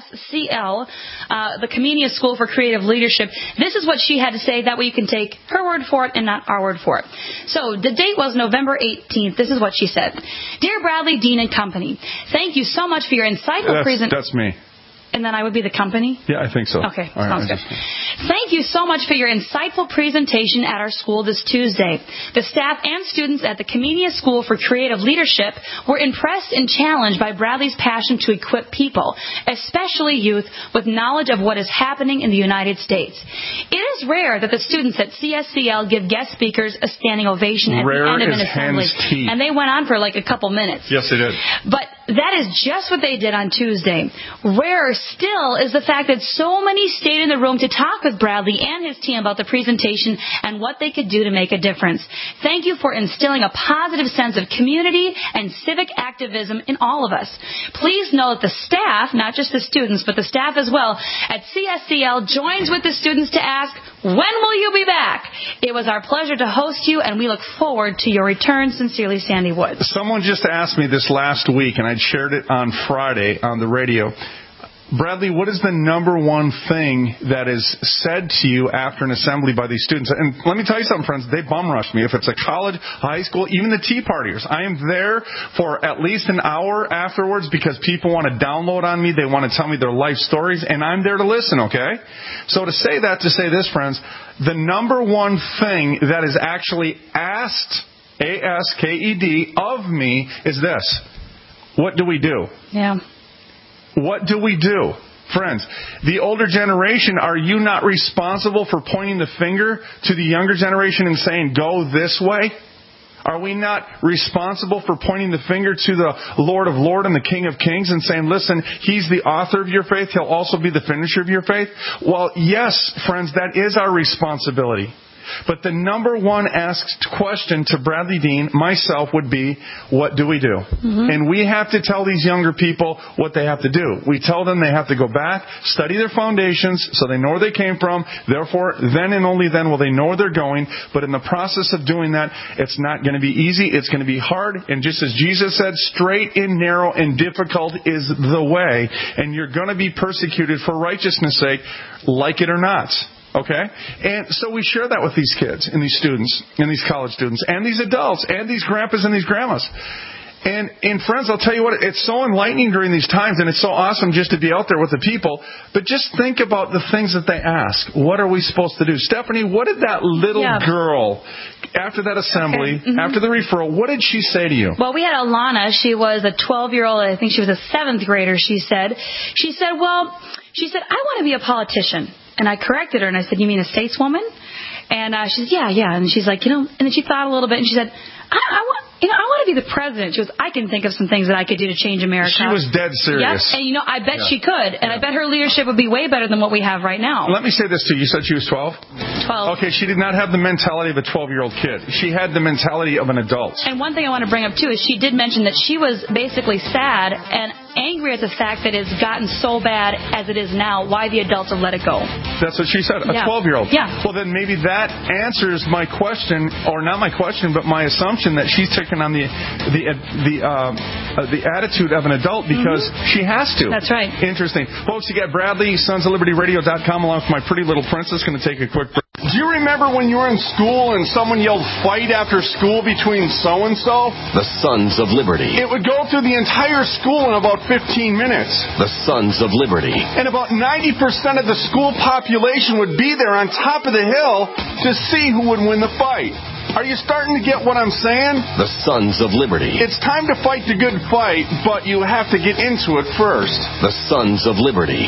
CSCL, the Comenia School for Creative Leadership. This is what she had to say. That way you can take her word for it and not our word for it. So the date was November 18th. This is what she said. Dear Bradley, Dean, and Company, thank you so much for your insightful presentation. That's me. And then I would be the company? Yeah, I think so. Okay, sounds good. Thank you so much for your insightful presentation at our school this Tuesday. The staff and students at the Comenia School for Creative Leadership were impressed and challenged by Bradley's passion to equip people, especially youth, with knowledge of what is happening in the United States. It is rare that the students at CSCL give guest speakers a standing ovation at the end of an assembly. And they went on for like a couple minutes. Yes, they did. But that is just what they did on Tuesday. Rarer still is the fact that so many stayed in the room to talk with Bradley and his team about the presentation and what they could do to make a difference. Thank you for instilling a positive sense of community and civic activism in all of us. Please know that the staff, not just the students, but the staff as well, at CSCL joins with the students to ask, when will you be back? It was our pleasure to host you, and we look forward to your return. Sincerely, Sandy Woods. Someone just asked me this last week, and I'd shared it on Friday on the radio. Bradley, what is the number one thing that is said to you after an assembly by these students? And let me tell you something, friends. They bum rush me. If it's a college, high school, even the tea partiers, I am there for at least an hour afterwards because people want to download on me. They want to tell me their life stories, and I'm there to listen, okay? So to say this, friends, the number one thing that is actually asked, A-S-K-E-D, of me is this. What do we do? Yeah. What do we do? Friends, the older generation, are you not responsible for pointing the finger to the younger generation and saying, go this way? Are we not responsible for pointing the finger to the Lord of Lords and the King of Kings and saying, listen, He's the author of your faith. He'll also be the finisher of your faith? Well, yes, friends, that is our responsibility. But the number one asked question to Bradley Dean, myself, would be, what do we do? Mm-hmm. And we have to tell these younger people what they have to do. We tell them they have to go back, study their foundations so they know where they came from. Therefore, then and only then will they know where they're going. But in the process of doing that, it's not going to be easy. It's going to be hard. And just as Jesus said, straight and narrow and difficult is the way. And you're going to be persecuted for righteousness' sake, like it or not. Okay? And so we share that with these kids and these students and these college students and these adults and these grandpas and these grandmas. And friends, I'll tell you what, it's so enlightening during these times, and it's so awesome just to be out there with the people. But just think about the things that they ask. What are we supposed to do? Stephanie, what did that little girl, after that assembly, after the referral, what did she say to you? Well, we had Alana. She was a 12-year-old. I think she was a 7th grader, she said. She said, I want to be a politician. And I corrected her, and I said, you mean a stateswoman? And she said, yeah. And she's like, and then she thought a little bit, and she said, I want to be the president. She goes, I can think of some things that I could do to change America. She was dead serious. Yep. And, I bet she could. And I bet her leadership would be way better than what we have right now. Let me say this to you. You said she was 12? 12. Okay, she did not have the mentality of a 12-year-old kid. She had the mentality of an adult. And one thing I want to bring up, too, is she did mention that she was basically sad and angry at the fact that it's gotten so bad as it is now, why the adults have let it go. That's what she said, a 12-year-old. Yeah. Well, then maybe that answers my question, or not my question, but my assumption that she's taken on the attitude of an adult because she has to. That's right. Interesting. Folks, you got Bradley, sonsoflibertyradio.com, along with my pretty little princess. Going to take a quick break. Do you remember when you were in school and someone yelled fight after school between so-and-so? The Sons of Liberty. It would go through the entire school in about 15 minutes. The Sons of Liberty. And about 90% of the school population would be there on top of the hill to see who would win the fight. Are you starting to get what I'm saying? The Sons of Liberty. It's time to fight the good fight, but you have to get into it first. The Sons of Liberty.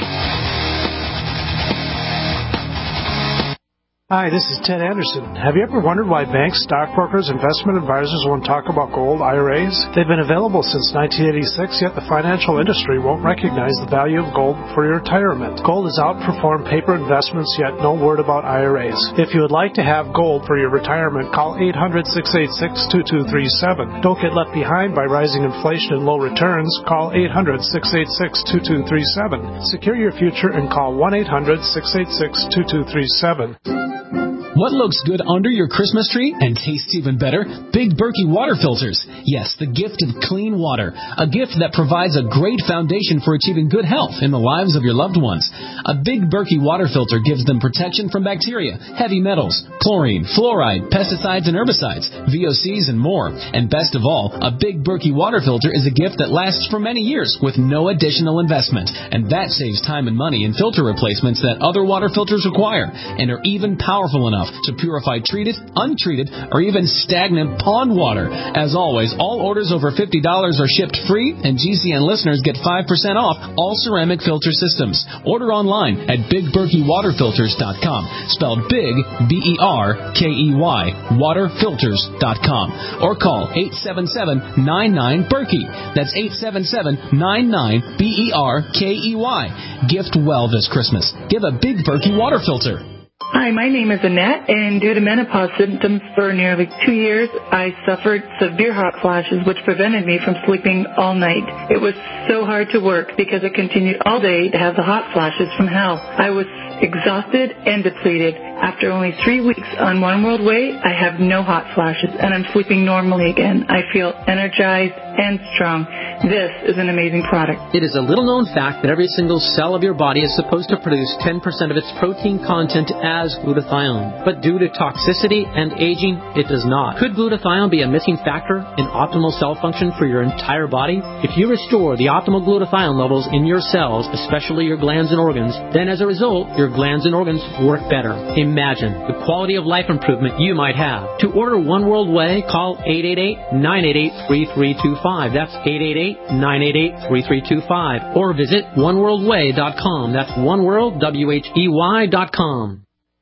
Hi, this is Ted Anderson. Have you ever wondered why banks, stockbrokers, investment advisors won't talk about gold IRAs? They've been available since 1986, yet the financial industry won't recognize the value of gold for your retirement. Gold has outperformed paper investments, yet no word about IRAs. If you would like to have gold for your retirement, call 800-686-2237. Don't get left behind by rising inflation and low returns. Call 800-686-2237. Secure your future and call 1-800-686-2237. What looks good under your Christmas tree and tastes even better? Big Berkey water filters. Yes, the gift of clean water. A gift that provides a great foundation for achieving good health in the lives of your loved ones. A Big Berkey water filter gives them protection from bacteria, heavy metals, chlorine, fluoride, pesticides and herbicides, VOCs and more. And best of all, a Big Berkey water filter is a gift that lasts for many years with no additional investment. And that saves time and money in filter replacements that other water filters require and are even powerful enough to purify treated, untreated, or even stagnant pond water. As always, all orders over $50 are shipped free, and GCN listeners get 5% off all ceramic filter systems. Order online at BigBerkeyWaterFilters.com, spelled Big, B-E-R-K-E-Y, waterfilters.com, or call 877-99-BERKEY. That's 877-99-BERKEY. Gift well this Christmas. Give a Big Berkey water filter. Hi, my name is Annette, and due to menopause symptoms for nearly 2 years, I suffered severe hot flashes, which prevented me from sleeping all night. It was so hard to work because I continued all day to have the hot flashes from hell. I was exhausted and depleted. After only 3 weeks on One World Way, I have no hot flashes, and I'm sleeping normally again. I feel energized and strong. This is an amazing product. It is a little-known fact that every single cell of your body is supposed to produce 10% of its protein content as glutathione. But due to toxicity and aging, it does not. Could glutathione be a missing factor in optimal cell function for your entire body? If you restore the optimal glutathione levels in your cells, especially your glands and organs, then as a result, your glands and organs work better. Imagine the quality of life improvement you might have. To order One World Way, call 888-988-3325. That's 888-988-3325. Or visit oneworldway.com. That's oneworld.com.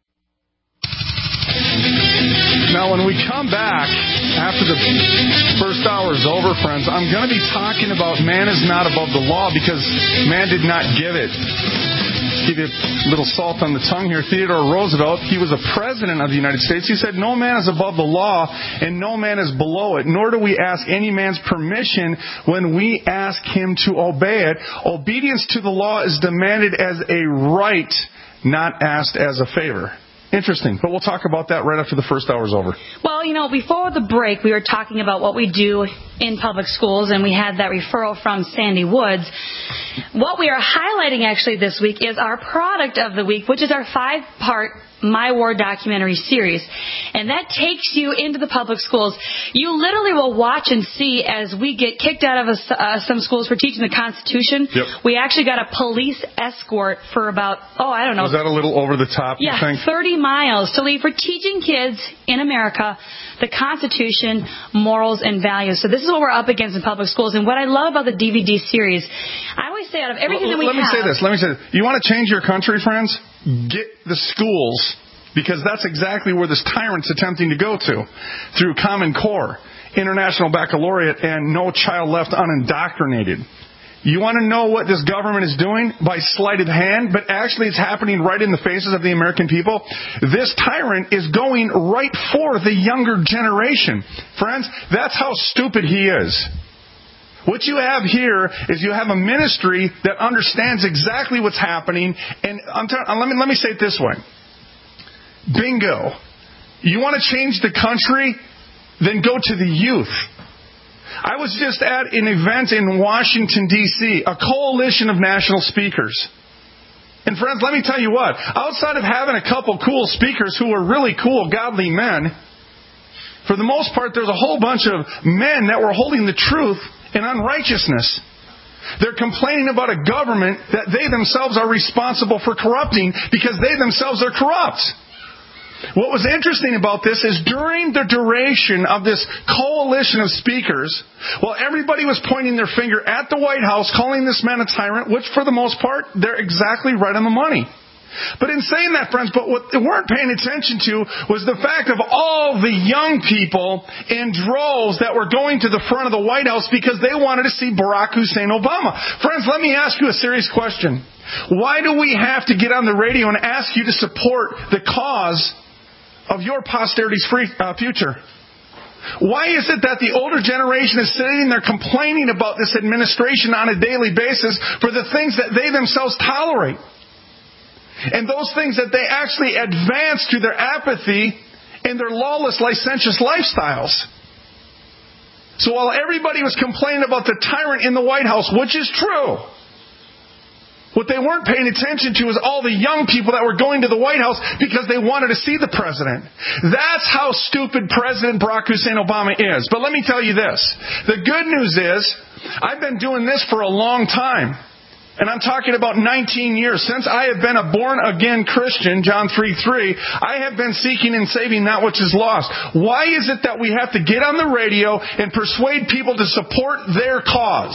Now, when we come back after the first hour is over, friends, I'm going to be talking about man is not above the law because man did not give it. Give you a little salt on the tongue here. Theodore Roosevelt, he was a president of the United States. He said, no man is above the law and no man is below it, nor do we ask any man's permission when we ask him to obey it. Obedience to the law is demanded as a right, not asked as a favor. Interesting, but we'll talk about that right after the first hour is over. Well, before the break, we were talking about what we do in public schools, and we had that referral from Sandy Woods. What we are highlighting actually this week is our product of the week, which is our 5-part My War documentary series. And that takes you into the public schools. You literally will watch and see as we get kicked out of some schools for teaching the Constitution. Yep. We actually got a police escort for about, I don't know. Was that a little over the top, you think? 30 miles to leave for teaching kids in America the Constitution, morals, and values. So this is what we're up against in public schools. And what I love about the DVD series, I always say out of everything that we have... Let me say this. You want to change your country, friends? Get the schools, because that's exactly where this tyrant's attempting to go to, through Common Core, International Baccalaureate, and No Child Left Unindoctrinated. You want to know what this government is doing? By sleight of hand, but actually it's happening right in the faces of the American people. This tyrant is going right for the younger generation. Friends, that's how stupid he is. What you have here is you have a ministry that understands exactly what's happening. And let me say it this way. Bingo. You want to change the country? Then go to the youth. I was just at an event in Washington, D.C., a coalition of national speakers. And friends, let me tell you what. Outside of having a couple cool speakers who are really cool, godly men, for the most part, there's a whole bunch of men that were holding the truth in unrighteousness. They're complaining about a government that they themselves are responsible for corrupting because they themselves are corrupt. What was interesting about this is during the duration of this coalition of speakers, while everybody was pointing their finger at the White House, calling this man a tyrant, which for the most part, they're exactly right on the money. But in saying that, friends, but what they weren't paying attention to was the fact of all the young people in droves that were going to the front of the White House because they wanted to see Barack Hussein Obama. Friends, let me ask you a serious question. Why do we have to get on the radio and ask you to support the cause of your posterity's future? Why is it that the older generation is sitting there complaining about this administration on a daily basis for the things that they themselves tolerate? And those things that they actually advance to their apathy and their lawless, licentious lifestyles. So while everybody was complaining about the tyrant in the White House, which is true, what they weren't paying attention to is all the young people that were going to the White House because they wanted to see the president. That's how stupid President Barack Hussein Obama is. But let me tell you this. The good news is, I've been doing this for a long time. And I'm talking about 19 years. Since I have been a born-again Christian, John 3:3, I have been seeking and saving that which is lost. Why is it that we have to get on the radio and persuade people to support their cause?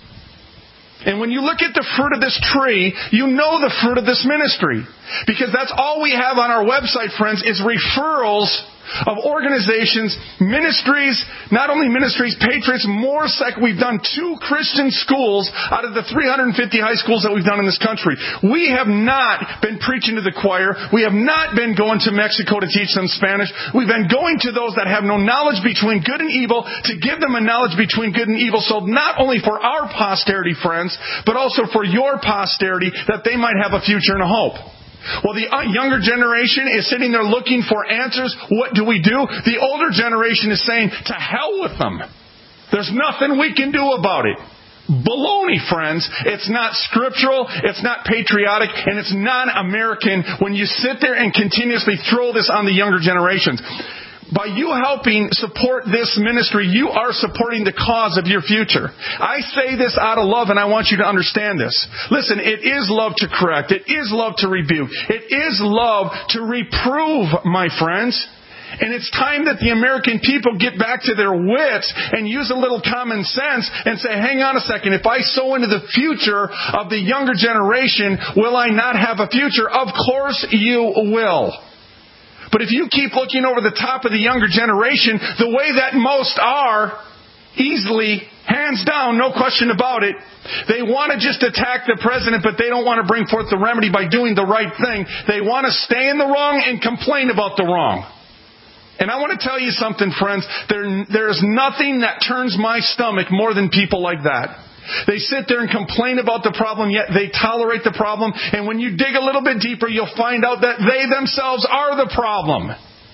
And when you look at the fruit of this tree, you know the fruit of this ministry. Because that's all we have on our website, friends, is referrals of organizations, ministries, not only ministries, Patriots, MORSEC. We've done 2 Christian schools out of the 350 high schools that we've done in this country. We have not been preaching to the choir. We have not been going to Mexico to teach them Spanish. We've been going to those that have no knowledge between good and evil to give them a knowledge between good and evil. So not only for our posterity, friends, but also for your posterity, that they might have a future and a hope. Well, the younger generation is sitting there looking for answers. What do we do? The older generation is saying, to hell with them. There's nothing we can do about it. Baloney, friends. It's not scriptural, it's not patriotic, and it's non-American when you sit there and continuously throw this on the younger generations. By you helping support this ministry, you are supporting the cause of your future. I say this out of love, and I want you to understand this. Listen, it is love to correct. It is love to rebuke. It is love to reprove, my friends. And it's time that the American people get back to their wits and use a little common sense and say, hang on a second, if I sow into the future of the younger generation, will I not have a future? Of course you will. But if you keep looking over the top of the younger generation, the way that most are, easily, hands down, no question about it, they want to just attack the president, but they don't want to bring forth the remedy by doing the right thing. They want to stay in the wrong and complain about the wrong. And I want to tell you something, friends. There is nothing that turns my stomach more than people like that. They sit there and complain about the problem, yet they tolerate the problem. And when you dig a little bit deeper, you'll find out that they themselves are the problem.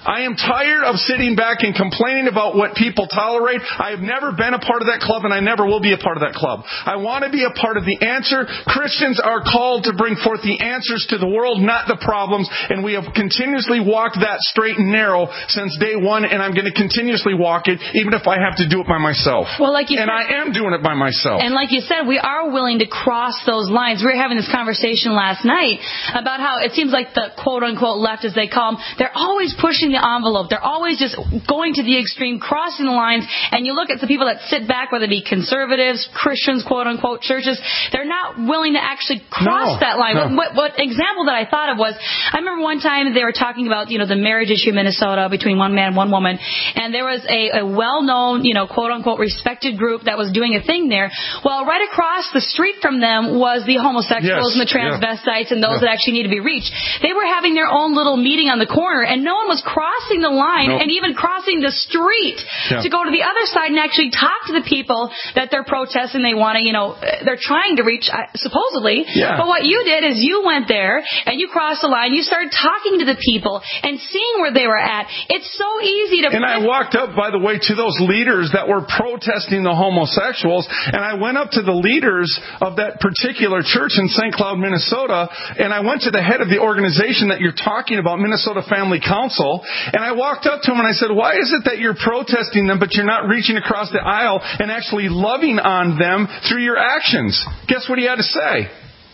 I am tired of sitting back and complaining about what people tolerate. I have never been a part of that club, and I never will be a part of that club. I want to be a part of the answer. Christians are called to bring forth the answers to the world, not the problems, and we have continuously walked that straight and narrow since day one, and I'm going to continuously walk it, even if I have to do it by myself. Well, like you said, I am doing it by myself. And like you said, we are willing to cross those lines. We were having this conversation last night about how it seems like the quote-unquote left, as they call them, they're always pushing the envelope. They're always just going to the extreme, crossing the lines. And you look at the people that sit back, whether it be conservatives, Christians, quote-unquote churches, they're not willing to actually cross that line. No. What example that I thought of was, I remember one time they were talking about, the marriage issue in Minnesota between one man and one woman. And there was a well-known, quote-unquote respected group that was doing a thing there. Well, right across the street from them was the homosexuals and the transvestites and those that actually need to be reached. They were having their own little meeting on the corner, and no one was crossing the line and even crossing the street to go to the other side and actually talk to the people that they're protesting. They want to, they're trying to reach, supposedly. Yeah. But what you did is you went there and you crossed the line. You started talking to the people and seeing where they were at. It's so easy to... And I walked up, by the way, to those leaders that were protesting the homosexuals, and I went up to the leaders of that particular church in St. Cloud, Minnesota, and I went to the head of the organization that you're talking about, Minnesota Family Council, and I walked up to him and I said, why is it that you're protesting them, but you're not reaching across the aisle and actually loving on them through your actions? Guess what he had to say?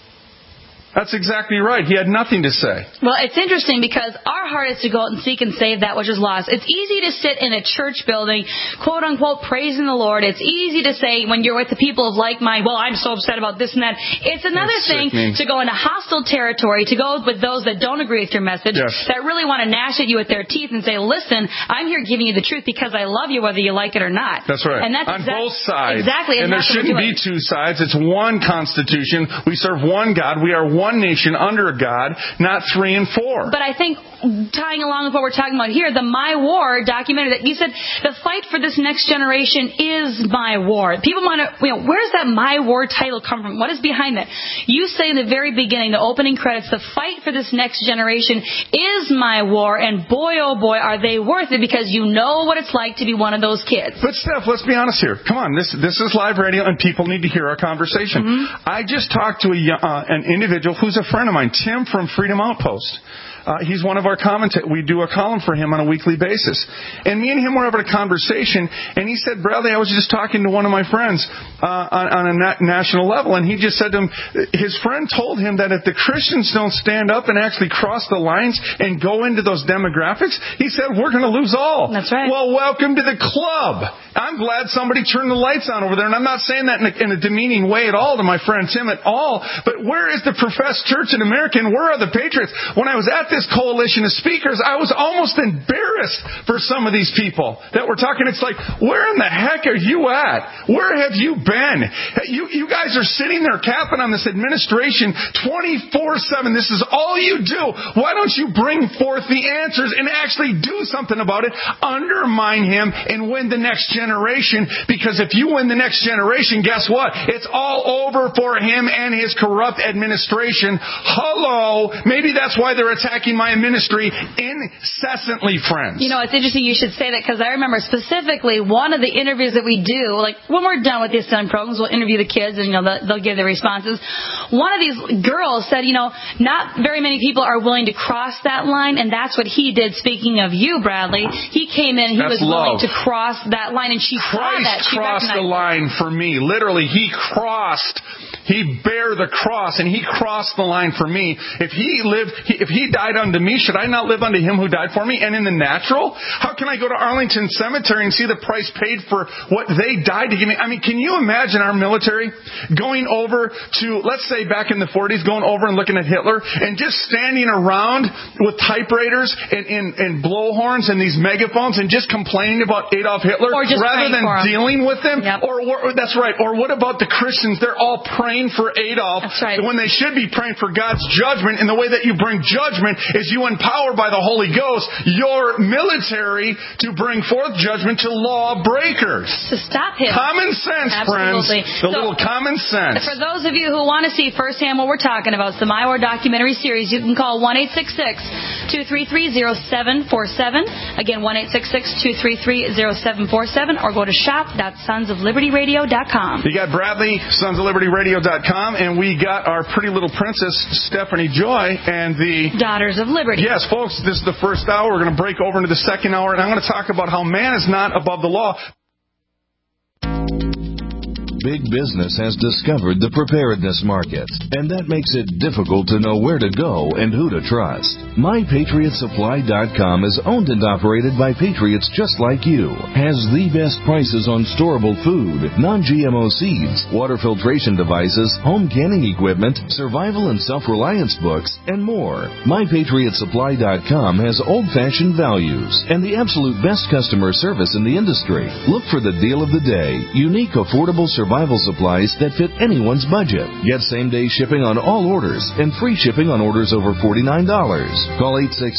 That's exactly right. He had nothing to say. Well, it's interesting because our heart is to go out and seek and save that which is lost. It's easy to sit in a church building, quote unquote, praising the Lord. It's easy to say when you're with the people of like mind, well, I'm so upset about this and that. It's another thing to go into hostile territory, to go with those that don't agree with your message, that really want to gnash at you with their teeth and say, listen, I'm here giving you the truth because I love you whether you like it or not. That's right. And that's on both sides. Exactly. And there shouldn't be two sides. It's one constitution. We serve one God. We are one nation under God, not 3 and 4. But I think tying along with what we're talking about here, the My War documentary that you said, the fight for this next generation is my war. People want to, where does that My War title come from? What is behind that? You say in the very beginning, the opening credits, the fight for this next generation is my war, and boy, oh boy, are they worth it because you know what it's like to be one of those kids. But Steph, let's be honest here. Come on, this is live radio and people need to hear our conversation. Mm-hmm. I just talked to an individual who's a friend of mine, Tim from Freedom Outpost. He's one of our commentators. We do a column for him on a weekly basis. And me and him were having a conversation, and he said, Bradley, I was just talking to one of my friends on a national level, and he just said to him, his friend told him that if the Christians don't stand up and actually cross the lines and go into those demographics, he said, we're going to lose all. That's right. Well, welcome to the club. I'm glad somebody turned the lights on over there, and I'm not saying that in a demeaning way at all to my friend Tim at all, but where is the professed church in America, and where are the patriots? When I was at this coalition of speakers, I was almost embarrassed for some of these people that were talking. It's like, where in the heck are you at? Where have you been? You guys are sitting there capping on this administration 24/7. This is all you do. Why don't you bring forth the answers and actually do something about it? Undermine him and win the next generation, because if you win the next generation, guess what? It's all over for him and his corrupt administration. Hello. Maybe that's why they're attacking my ministry incessantly, friends. It's interesting you should say that, because I remember specifically one of the interviews that we do, like when we're done with the Ascend programs, we'll interview the kids and they'll give their responses. One of these girls said, not very many people are willing to cross that line, and that's what he did. Speaking of you, Bradley, he came in, he was willing to cross that line, and she saw that. She crossed the line for me. Literally, he bare the cross, and he crossed the line for me. If he died unto me, should I not live unto him who died for me? And in the natural, how can I go to Arlington Cemetery and see the price paid for what they died to give me? I mean, can you imagine our military going over to, let's say back in the 40s, going over and looking at Hitler and just standing around with typewriters and blowhorns and these megaphones and just complaining about Adolf Hitler rather than dealing with him? Yep. Or that's right. Or what about the Christians? They're all praying praying for Adolf. That's right. When they should be praying for God's judgment. And the way that you bring judgment is you empower by the Holy Ghost your military to bring forth judgment to lawbreakers. To stop him. Common sense, Absolutely. friends. Little common sense. For those of you who want to see firsthand what we're talking about, it's the My War documentary series, you can call 1-866-233-0747. Again, 1-866-233-0747, or go to shop.sonsoflibertyradio.com. You got Bradley, sonsoflibertyradio.com, and we got our pretty little princess, Stephanie Joy, and the Daughters of Liberty. Yes, folks, this is the first hour. We're going to break over into the second hour, and I'm going to talk about how man is not above the law. Big business has discovered the preparedness market, and that makes it difficult to know where to go and who to trust. MyPatriotSupply.com is owned and operated by patriots just like you. Has the best prices on storable food, non-GMO seeds, water filtration devices, home canning equipment, survival and self-reliance books, and more. MyPatriotSupply.com has old-fashioned values and the absolute best customer service in the industry. Look for the deal of the day. Unique, affordable survival supplies that fit anyone's budget. Get same-day shipping on all orders and free shipping on orders over $49. Call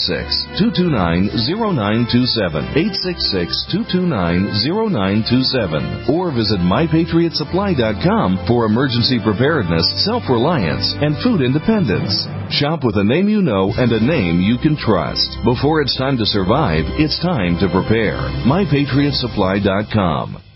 866-229-0927, 866-229-0927, or visit MyPatriotSupply.com for emergency preparedness, self-reliance, and food independence. Shop with a name you know and a name you can trust. Before it's time to survive, it's time to prepare. MyPatriotSupply.com.